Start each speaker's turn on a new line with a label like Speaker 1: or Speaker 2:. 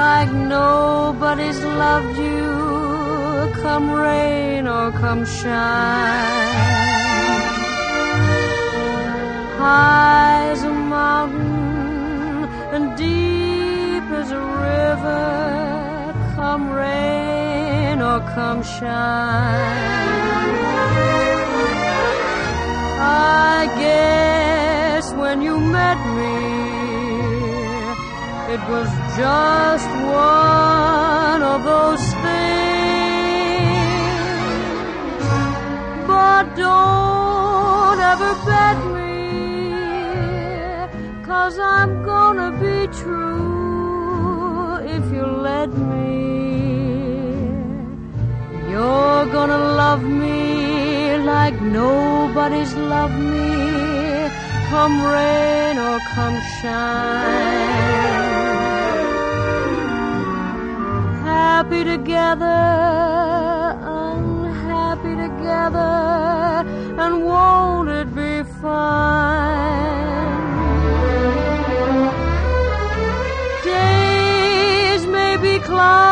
Speaker 1: like nobody's loved you, come rain or come shine. High as a mountain and deep as a river, come rain or come shine. I guess when you met me, it was just one of those things. But don't ever bet me, 'cause I'm gonna be true if you let me. You're gonna love me like nobody's loved me, come rain or come shine. Happy together, unhappy together, and won't it be fine? Days may be cloudy,